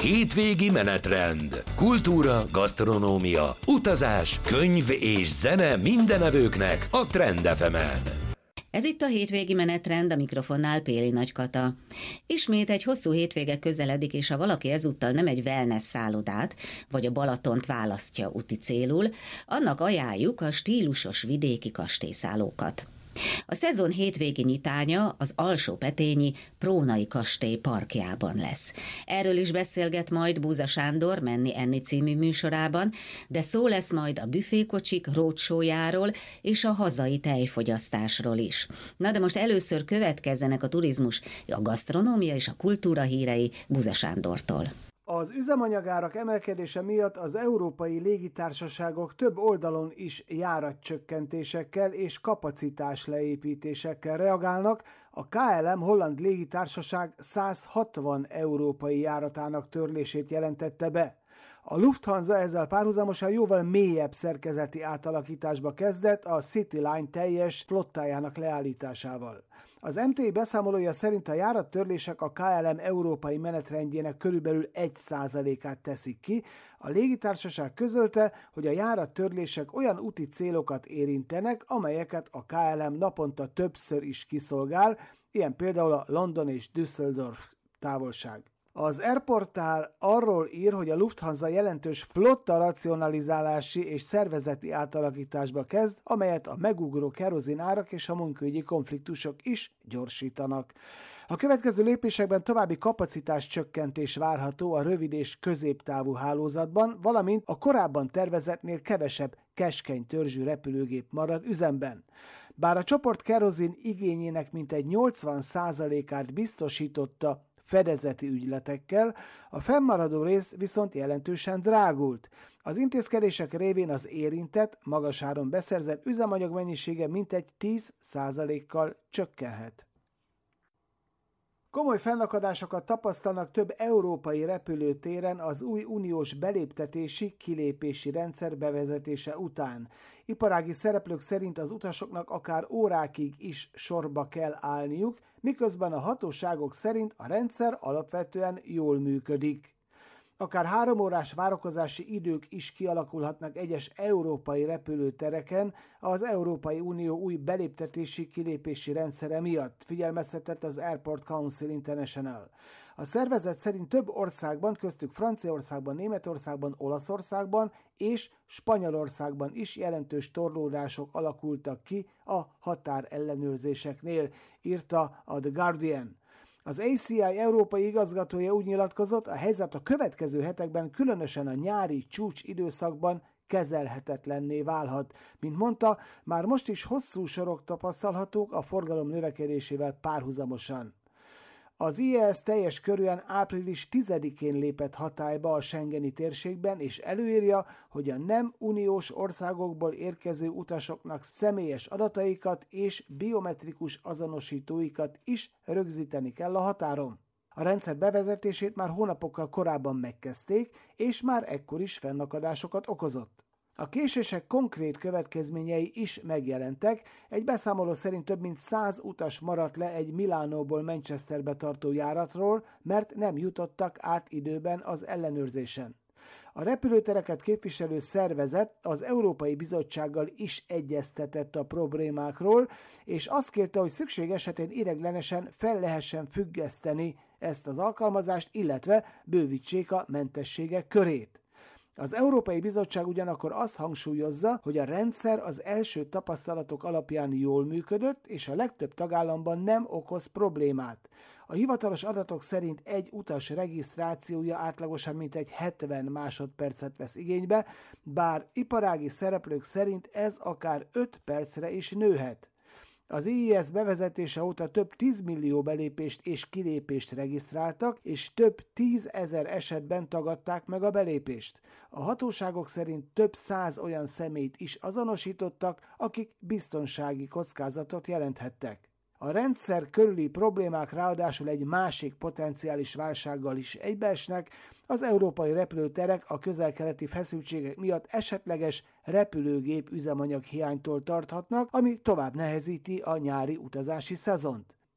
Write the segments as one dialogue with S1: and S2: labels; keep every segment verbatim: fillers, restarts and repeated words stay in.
S1: Hétvégi menetrend. Kultúra, gasztronómia, utazás, könyv és zene mindenevőknek a Trend ef emen.
S2: Ez itt a hétvégi menetrend, a mikrofonnál Péli Nagykata. Ismét egy hosszú hétvége közeledik, és ha valaki ezúttal nem egy wellness szállodát, vagy a Balatont választja úti célul, annak ajánljuk a stílusos vidéki kastélyszállókat. A szezon hétvégi nyitánya az Alsó-Petényi Prónai kastély parkjában lesz. Erről is beszélget majd Búza Sándor Menni Enni című műsorában, de szó lesz majd a büfékocsik roadshow-járól és a hazai tejfogyasztásról is. Na de most először következzenek a turizmus, a gasztronómia és a kultúra hírei Búza Sándortól.
S3: Az üzemanyagárak emelkedése miatt az európai légitársaságok több oldalon is járatcsökkentésekkel és kapacitás leépítésekkel reagálnak. A ká el em holland légitársaság száz hatvan európai járatának törlését jelentette be. A Lufthansa ezzel párhuzamosan jóval mélyebb szerkezeti átalakításba kezdett a CityLine teljes flottájának leállításával. Az em té i beszámolója szerint a járattörlések a ká el em európai menetrendjének körülbelül egy százalékát teszik ki. A légitársaság közölte, hogy a járattörlések olyan úti célokat érintenek, amelyeket a ká el em naponta többször is kiszolgál, ilyen például a London és Düsseldorf távolság. Az Airportál arról ír, hogy a Lufthansa jelentős flotta racionalizálási és szervezeti átalakításba kezd, amelyet a megugró kerozinárak és a munkaügyi konfliktusok is gyorsítanak. A következő lépésekben további kapacitás csökkentés várható a rövid és középtávú hálózatban, valamint a korábban tervezetnél kevesebb keskeny törzsű repülőgép marad üzemben. Bár a csoport kerozin igényének mintegy nyolcvan százalékát biztosította fedezeti ügyletekkel, a fennmaradó rész viszont jelentősen drágult. Az intézkedések révén az érintett, magas áron beszerzett üzemanyag mennyisége mintegy tíz százalékkal csökkenhet. Komoly fennakadásokat tapasztalnak több európai repülőtéren az új uniós beléptetési-kilépési rendszer bevezetése után. Iparági szereplők szerint az utasoknak akár órákig is sorba kell állniuk, miközben a hatóságok szerint a rendszer alapvetően jól működik. Akár három órás várakozási idők is kialakulhatnak egyes európai repülőtereken az Európai Unió új beléptetési-kilépési rendszere miatt, figyelmeztetett az Airport Council International. A szervezet szerint több országban, köztük Franciaországban, Németországban, Olaszországban és Spanyolországban is jelentős torlódások alakultak ki a határellenőrzéseknél, írta a The Guardian. Az á cé i európai igazgatója úgy nyilatkozott, a helyzet a következő hetekben, különösen a nyári csúcs időszakban kezelhetetlenné válhat. Mint mondta, már most is hosszú sorok tapasztalhatók a forgalom növekedésével párhuzamosan. Az i á es teljes körűen április tizedikén lépett hatályba a schengeni térségben, és előírja, hogy a nem uniós országokból érkező utasoknak személyes adataikat és biometrikus azonosítóikat is rögzíteni kell a határon. A rendszer bevezetését már hónapokkal korábban megkezdték, és már ekkor is fennakadásokat okozott. A késések konkrét következményei is megjelentek, egy beszámoló szerint több mint száz utas maradt le egy Milánóból Manchesterbe tartó járatról, mert nem jutottak át időben az ellenőrzésen. A repülőtereket képviselő szervezet az Európai Bizottsággal is egyeztetett a problémákról, és azt kérte, hogy szükség esetén ideiglenesen fel lehessen függeszteni ezt az alkalmazást, illetve bővítsék a mentességek körét. Az Európai Bizottság ugyanakkor azt hangsúlyozza, hogy a rendszer az első tapasztalatok alapján jól működött, és a legtöbb tagállamban nem okoz problémát. A hivatalos adatok szerint egy utas regisztrációja átlagosan mintegy hetven másodpercet vesz igénybe, bár iparági szereplők szerint ez akár öt percre is nőhet. Az i á es bevezetése óta több tízmillió belépést és kilépést regisztráltak, és több tízezer esetben tagadták meg a belépést. A hatóságok szerint több száz olyan személyt is azonosítottak, akik biztonsági kockázatot jelenthettek. A rendszer körüli problémák ráadásul egy másik potenciális válsággal is egybeesnek, az európai repülőterek a közel-keleti feszültségek miatt esetleges repülőgép üzemanyag hiánytól tarthatnak, ami tovább nehezíti a nyári utazási szezont.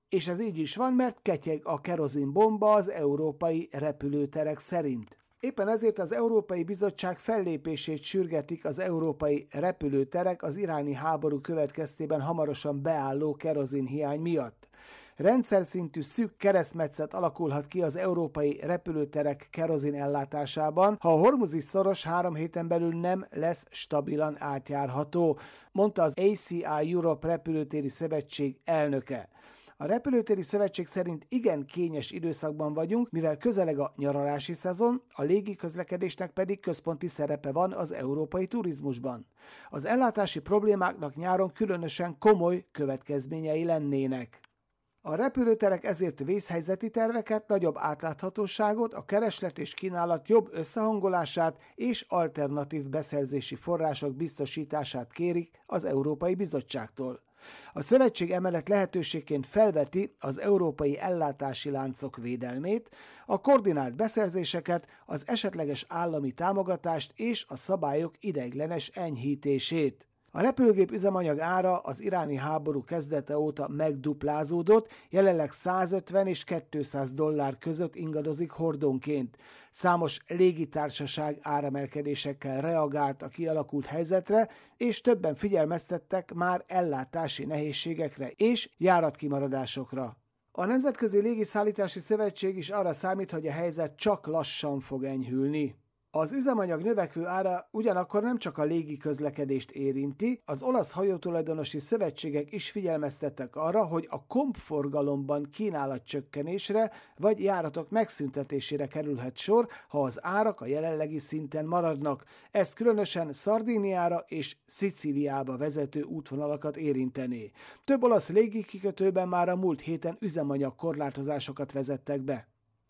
S3: És ez így is van, mert ketyeg a kerozinbomba az európai repülőterek szerint. Éppen ezért az Európai Bizottság fellépését sürgetik az európai repülőterek az iráni háború következtében hamarosan beálló kerozinhiány miatt. Rendszer szintű szűk keresztmetszet alakulhat ki az európai repülőterek kerozin ellátásában, ha a Hormuzi szoros három héten belül nem lesz stabilan átjárható, mondta az á cé i Europe repülőtéri szövetség elnöke. A repülőtéri szövetség szerint igen kényes időszakban vagyunk, mivel közeleg a nyaralási szezon, a légiközlekedésnek pedig központi szerepe van az európai turizmusban. Az ellátási problémáknak nyáron különösen komoly következményei lennének. A repülőterek ezért vészhelyzeti terveket, nagyobb átláthatóságot, a kereslet és kínálat jobb összehangolását és alternatív beszerzési források biztosítását kérik az Európai Bizottságtól. A szövetség emellett lehetőségként felveti az európai ellátási láncok védelmét, a koordinált beszerzéseket, az esetleges állami támogatást és a szabályok ideiglenes enyhítését. A repülőgép üzemanyag ára az iráni háború kezdete óta megduplázódott, jelenleg százötven és kétszáz dollár között ingadozik hordónként. Számos légitársaság áremelkedésekkel reagált a kialakult helyzetre, és többen figyelmeztettek már ellátási nehézségekre és járatkimaradásokra. A Nemzetközi Légiszállítási Szövetség is arra számít, hogy a helyzet csak lassan fog enyhülni. Az üzemanyag növekvő ára ugyanakkor nem csak a légi közlekedést érinti, az olasz hajótulajdonosi szövetségek is figyelmeztettek arra, hogy a kompforgalomban kínálatcsökkenésre vagy járatok megszüntetésére kerülhet sor, ha az árak a jelenlegi szinten maradnak. Ez különösen Szardíniára és Szicíliába vezető útvonalakat érintené. Több olasz légikikötőben már a múlt héten üzemanyag korlátozásokat vezettek be.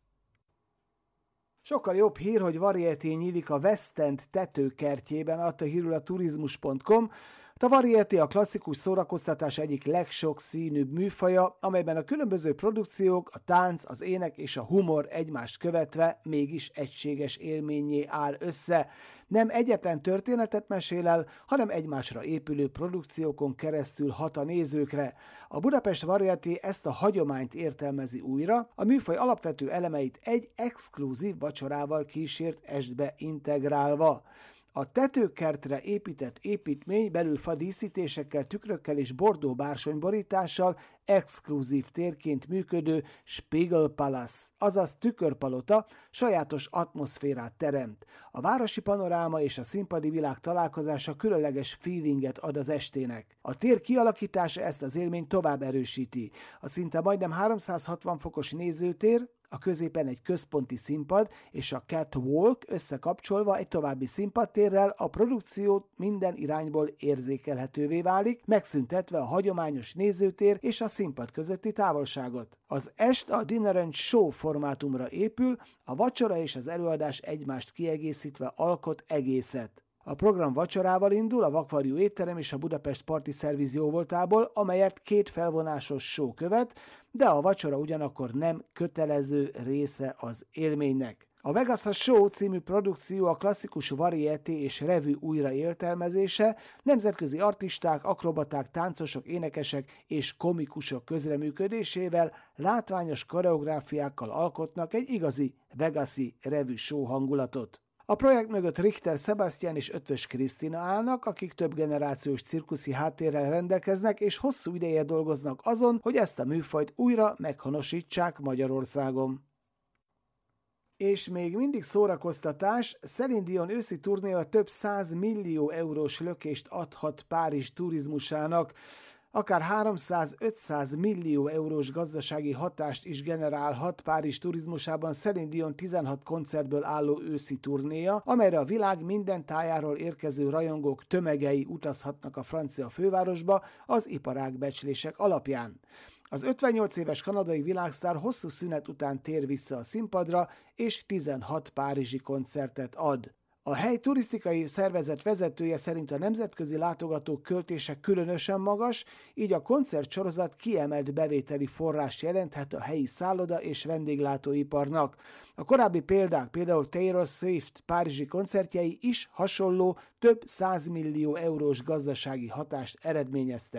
S3: Sokkal jobb hír, hogy Varieté nyílik a West End tetőkertjében, adta hírül a turizmus pont com. A Varieté a klasszikus szórakoztatás egyik legsokszínűbb műfaja, amelyben a különböző produkciók, a tánc, az ének és a humor egymást követve mégis egységes élménnyé áll össze. Nem egyetlen történetet mesél el, hanem egymásra épülő produkciókon keresztül hat a nézőkre. A Budapest Varieté ezt a hagyományt értelmezi újra, a műfaj alapvető elemeit egy exkluzív vacsorával kísért estbe integrálva. A tetőkertre épített építmény belül fadíszítésekkel, tükrökkel és bordó bársonyborítással exkluzív térként működő Spiegelpalast, azaz tükörpalota sajátos atmoszférát teremt. A városi panoráma és a színpadi világ találkozása különleges feelinget ad az estének. A tér kialakítása ezt az élményt tovább erősíti. A szinte majdnem háromszázhatvan fokos nézőtér, a középen egy központi színpad és a catwalk összekapcsolva egy további színpadtérrel a produkció minden irányból érzékelhetővé válik, megszüntetve a hagyományos nézőtér és a színpad közötti távolságot. Az est a Dinner and Show formátumra épül, a vacsora és az előadás egymást kiegészítve alkot egészet. A program vacsorával indul a Vakvarjú étterem és a Budapest Party Service jóvoltából, amelyet két felvonásos show követ, de a vacsora ugyanakkor nem kötelező része az élménynek. A Vegas a Show című produkció a klasszikus varieté és revű újraértelmezése, nemzetközi artisták, akrobaták, táncosok, énekesek és komikusok közreműködésével látványos koreográfiákkal alkotnak egy igazi vegasi revű show hangulatot. A projekt mögött Richter Sebastian és Ötvös Krisztina állnak, akik több generációs cirkuszi háttérrel rendelkeznek, és hosszú ideje dolgoznak azon, hogy ezt a műfajt újra meghonosítsák Magyarországon. És még mindig szórakoztatás, Céline Dion őszi turnéja több száz millió eurós lökést adhat Párizs turizmusának, akár háromszáz-ötszáz millió eurós gazdasági hatást is generálhat Párizs turizmusában Céline Dion tizenhat koncertből álló őszi turnéja, amelyre a világ minden tájáról érkező rajongók tömegei utazhatnak a francia fővárosba az iparágbecslések alapján. Az ötvennyolc éves kanadai világsztár hosszú szünet után tér vissza a színpadra, és tizenhat párizsi koncertet ad. A hely turisztikai szervezet vezetője szerint a nemzetközi látogatók költése különösen magas, így a koncertsorozat kiemelt bevételi forrást jelenthet a helyi szálloda és vendéglátóiparnak. A korábbi példák, például Taylor Swift párizsi koncertjei is hasonló több százmillió eurós gazdasági hatást eredményeztek.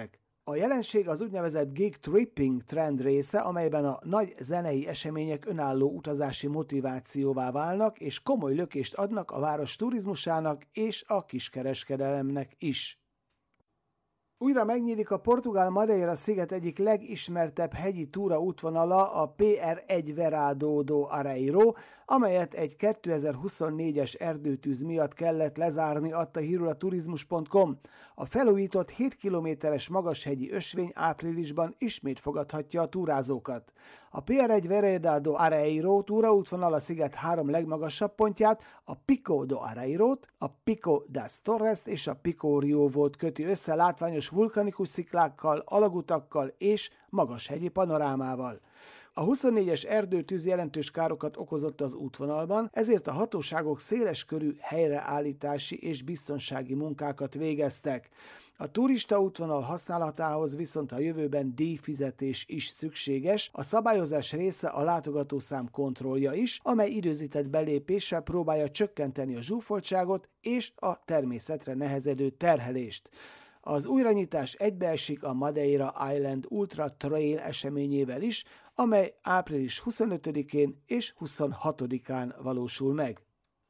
S3: A jelenség az úgynevezett gig tripping trend része, amelyben a nagy zenei események önálló utazási motivációvá válnak, és komoly lökést adnak a város turizmusának és a kiskereskedelemnek is. Újra megnyílik a portugál Madeira sziget egyik legismertebb hegyi túraútvonala, a pé er egy Verado do Areiro, amelyet egy kétezer-huszonnégyes erdőtűz miatt kellett lezárni, adta hírül a turizmus pont com. A felújított hét kilométeres magashegyi ösvény áprilisban ismét fogadhatja a túrázókat. A pé er egy Verado do Areiro túraútvonal a sziget három legmagasabb pontját, a Pico do Areirot, a Pico das Torres és a Pico Rio volt köti össze látványos vulkanikus sziklákkal, alagutakkal és magashegyi panorámával. A huszonnégyes erdőtűz jelentős károkat okozott az útvonalban, ezért a hatóságok széleskörű helyreállítási és biztonsági munkákat végeztek. A turista útvonal használatához viszont a jövőben díjfizetés is szükséges, a szabályozás része a látogatószám kontrollja is, amely időzített belépéssel próbálja csökkenteni a zsúfoltságot és a természetre nehezedő terhelést. Az újranyitás egybeesik a Madeira Island Ultra Trail eseményével is, amely április huszonötödikén és huszonhatodikán valósul meg.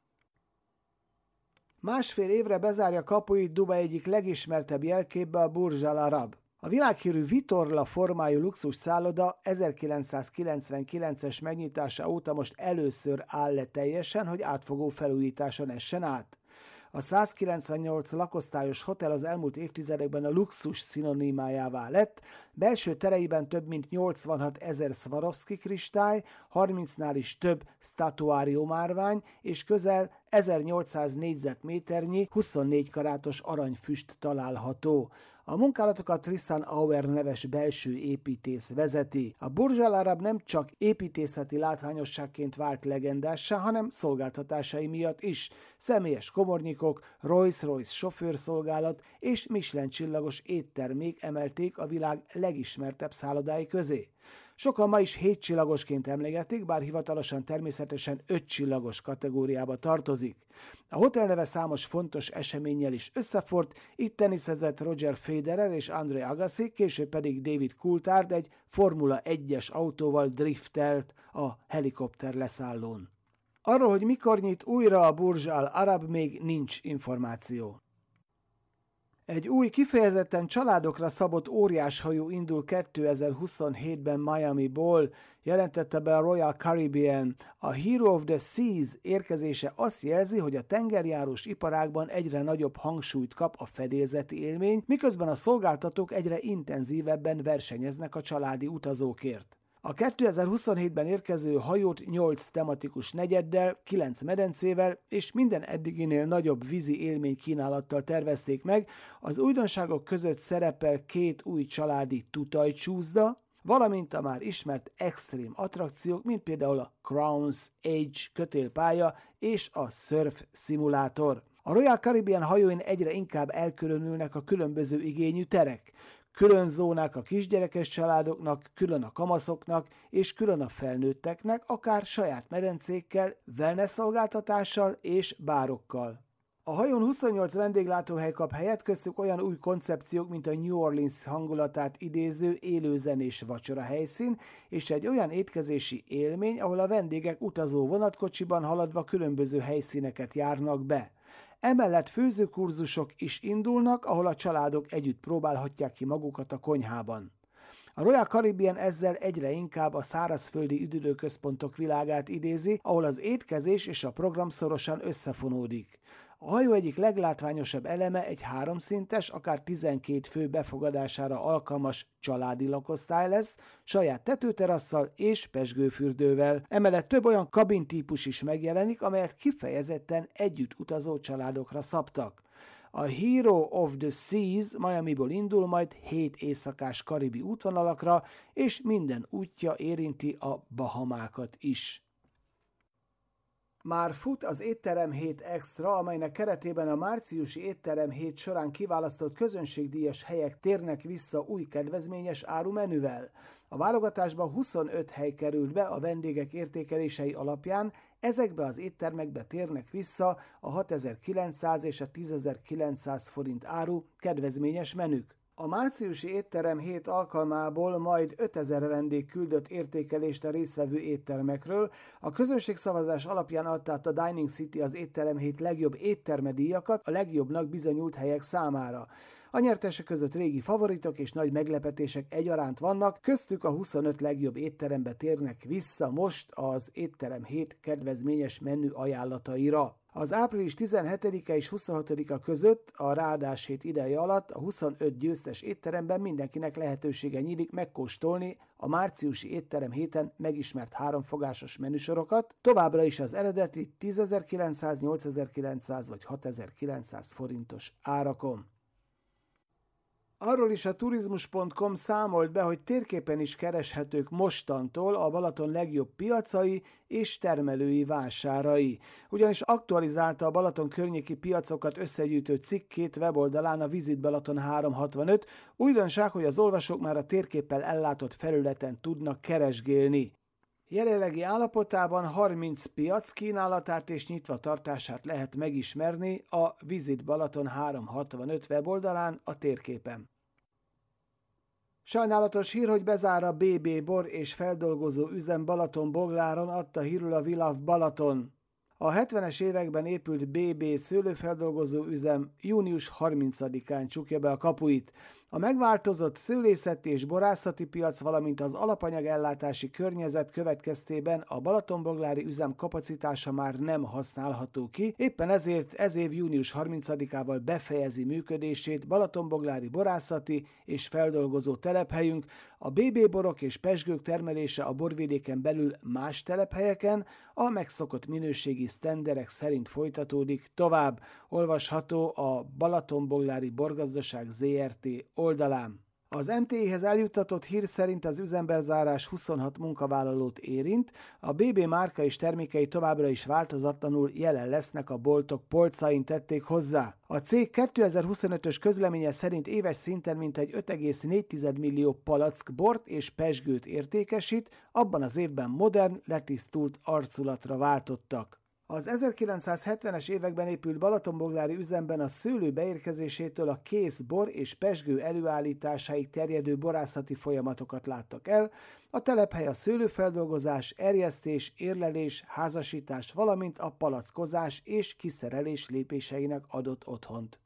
S3: Másfél évre bezárja kapuit Dubaj egyik legismertebb jelképe, a Burj Al Arab. A világhírű vitorla formájú luxus szálloda ezerkilencszázkilencvenkilences megnyitása óta most először áll le teljesen, hogy átfogó felújításon essen át. A százkilencvennyolc lakosztályos hotel az elmúlt évtizedekben a luxus szinonimájává lett, belső tereiben több mint nyolcvanhat ezer Swarovski kristály, harmincnál is több statuáriumárvány és közel ezernyolcszáz négyzetméternyi huszonnégy karátos aranyfüst található. A munkálatokat Tristan Auer neves belső építész vezeti. A Burj Al Arab nem csak építészeti látványosságként vált legendássá, hanem szolgáltatásai miatt is. Személyes komornyikok, Rolls-Royce sofőrszolgálat és Michelin csillagos éttermék emelték a világ legismertebb szállodái közé. Sokan ma is hét csillagosként emlegetik, bár hivatalosan természetesen öt csillagos kategóriába tartozik. A hotel neve számos fontos eseménnyel is összefort, itt teniszezett Roger Federer és André Agassi, később pedig David Coulthard egy Formula egyes autóval driftelt a helikopter leszállón. Arról, hogy mikor nyit újra a Burj Al Arab, még nincs információ. Egy új, kifejezetten családokra szabott óriáshajó indul kétezer-huszonhétben Miamiból, jelentette be a Royal Caribbean. A Hero of the Seas érkezése azt jelzi, hogy a tengerjárós iparágban egyre nagyobb hangsúlyt kap a fedélzeti élmény, miközben a szolgáltatók egyre intenzívebben versenyeznek a családi utazókért. A kétezer-huszonhétben érkező hajót nyolc tematikus negyeddel, kilenc medencével és minden eddiginél nagyobb vízi élmény kínálattal tervezték meg. Az újdonságok között szerepel két új családi tutajcsúszda, valamint a már ismert extrém attrakciók, mint például a Crown's Edge kötélpálya és a Surf szimulátor. A Royal Caribbean hajóin egyre inkább elkülönülnek a különböző igényű terek. Külön zónák a kisgyerekes családoknak, külön a kamaszoknak és külön a felnőtteknek, akár saját medencékkel, wellness szolgáltatással és bárokkal. A hajón huszonnyolc vendéglátóhely kap helyet, köztük olyan új koncepciók, mint a New Orleans hangulatát idéző élőzenés vacsora helyszín, és egy olyan étkezési élmény, ahol a vendégek utazó vonatkocsiban haladva különböző helyszíneket járnak be. Emellett főzőkurzusok is indulnak, ahol a családok együtt próbálhatják ki magukat a konyhában. A Royal Caribbean ezzel egyre inkább a szárazföldi üdülőközpontok világát idézi, ahol az étkezés és a program szorosan összefonódik. A hajó egyik leglátványosabb eleme egy háromszintes, akár tizenkét fő befogadására alkalmas családi lakosztály lesz, saját tetőterasszal és pezsgőfürdővel. Emellett több olyan kabintípus is megjelenik, amelyet kifejezetten együtt utazó családokra szabtak. A Hero of the Seas Miamiból indul majd hét éjszakás karibi útvonalakra, és minden útja érinti a Bahamákat is. Már fut az Étterem hét Extra, amelynek keretében a márciusi Étterem hét során kiválasztott közönségdíjas helyek térnek vissza új kedvezményes árumenüvel. A válogatásba huszonöt hely került be a vendégek értékelései alapján, ezekbe az éttermekbe térnek vissza a hatezer-kilencszáz és a tízezer-kilencszáz forint áru kedvezményes menük. A márciusi étterem hét alkalmából majd ötezer vendég küldött értékelést a résztvevő éttermekről. A közönségszavazás alapján adta át a Dining City az étterem hét legjobb étterme díjakat a legjobbnak bizonyult helyek számára. A nyertesek között régi favoritok és nagy meglepetések egyaránt vannak, köztük a huszonöt legjobb étterembe térnek vissza most az étterem hét kedvezményes menü ajánlataira. Az április tizenhetedike és huszonhatodika között a ráadás hét ideje alatt a huszonöt győztes étteremben mindenkinek lehetősége nyílik megkóstolni a márciusi étterem héten megismert háromfogásos menüsorokat, továbbra is az eredeti tízezer-kilencszáz, nyolcezer-kilencszáz vagy hatezer-kilencszáz forintos árakon. Arról is a turizmus pont com számolt be, hogy térképen is kereshetők mostantól a Balaton legjobb piacai és termelői vásárai. Ugyanis aktualizálta a Balaton környéki piacokat összegyűjtő cikkét weboldalán a Visit Balaton háromszázhatvanöt, újdonság, hogy az olvasók már a térképpel ellátott felületen tudnak keresgélni. Jelenlegi állapotában harminc piac kínálatát és nyitva tartását lehet megismerni a Visit Balaton háromszázhatvanöt weboldalán a térképen. Sajnálatos hír, hogy bezár a bé bé bor és feldolgozó üzem Balatonbogláron, adta hírül a Viláv Balaton. A hetvenes években épült bé bé szőlőfeldolgozó üzem június harmincadikán csukja be a kapuit. A megváltozott szőlészeti és borászati piac, valamint az alapanyagellátási környezet következtében a balatonboglári üzem kapacitása már nem használható ki, éppen ezért ez év június harmincadikával befejezi működését balatonboglári borászati és feldolgozó telephelyünk. A bé bé borok és pezsgők termelése a borvidéken belül más telephelyeken a megszokott minőségi sztenderek szerint folytatódik tovább. Olvasható a Balatonboglári Borgazdaság zé er té oldalán. Az em té é-hez eljuttatott hír szerint az üzembezárás huszonhat munkavállalót érint, a bé bé márka és termékei továbbra is változatlanul jelen lesznek a boltok polcain, tették hozzá. A cég kétezer-huszonötös közleménye szerint éves szinten mintegy öt egész négy millió palack bort és pezsgőt értékesít, abban az évben modern, letisztult arculatra váltottak. Az ezerkilencszázhetvenes években épült balatonboglári üzemben a szőlő beérkezésétől a kész bor és pezsgő előállításáig terjedő borászati folyamatokat láttak el. A telephely a szőlőfeldolgozás, erjesztés, érlelés, házasítás, valamint a palackozás és kiszerelés lépéseinek adott otthont.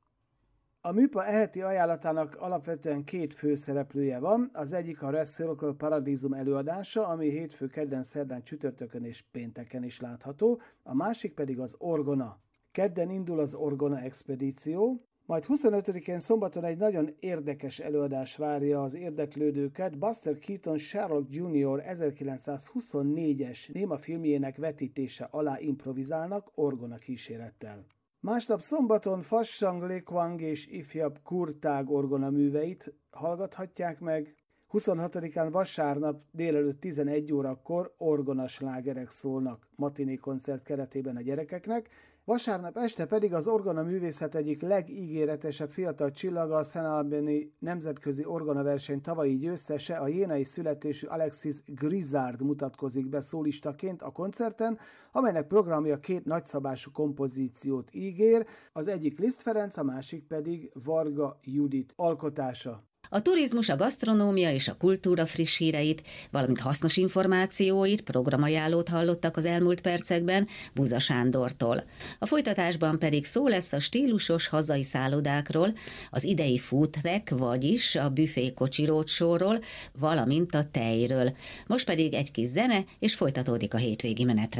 S3: A műpa eheti ajánlatának alapvetően két főszereplője van, az egyik a Red Circle Paradízum előadása, ami hétfő, kedden, szerdán, csütörtökön és pénteken is látható, a másik pedig az Orgona. Kedden indul az Orgona expedíció, majd huszonötödikén szombaton egy nagyon érdekes előadás várja az érdeklődőket. Buster Keaton Sherlock junior ezerkilencszázhuszonnégyes némafilmjének vetítése alá improvizálnak orgona kísérettel. Másnap szombaton Fassang Lekwang és ifjabb kurtág orgona műveit hallgathatják meg. huszonhatodikán vasárnap délelőtt tizenegy órakor orgonaslágerek szólnak matiné koncert keretében a gyerekeknek. Vasárnap este pedig az orgona művészet egyik legígéretesebb fiatal csillaga, a Saint Albani nemzetközi orgonaverseny tavalyi győztese, a jénai születésű Alexis Grizzard mutatkozik be szólistaként a koncerten, amelynek programja két nagyszabású kompozíciót ígér, az egyik Liszt Ferenc, a másik pedig Varga Judit alkotása.
S2: A turizmus, a gasztronómia és a kultúra friss híreit, valamint hasznos információit, programajánlót hallottak az elmúlt percekben Buza Sándortól. A folytatásban pedig szó lesz a stílusos hazai szállodákról, az idei food track, vagyis a büfé kocsi roadshow-ról, valamint a tejről. Most pedig egy kis zene, és folytatódik a hétvégi menetrend.